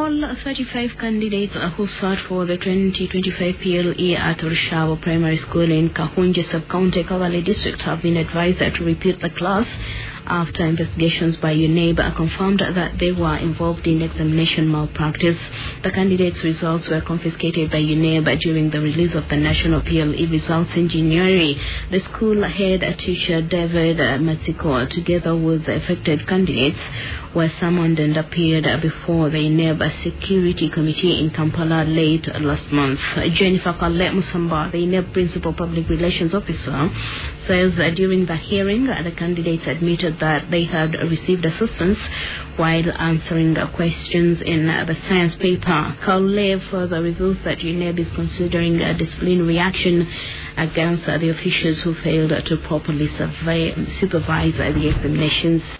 All 35 candidates who sat for the 2025 PLE at Rushawa Primary School in Kahunja Sub-County Kawale District have been advised to repeat the class after investigations by UNEB confirmed that they were involved in examination malpractice. The candidates' results were confiscated by UNEB during the release of the national PLE results in January. The school head teacher David Matsiko, together with the affected candidates, were summoned and appeared before the UNEB Security Committee in Kampala late last month. Jennifer Kalle Musamba, the UNEB Principal Public Relations Officer, says that during the hearing, the candidates admitted that they had received assistance while answering questions in the science paper. Kalle further reveals that UNEB is considering a disciplinary action against the officials who failed to properly supervise the examinations.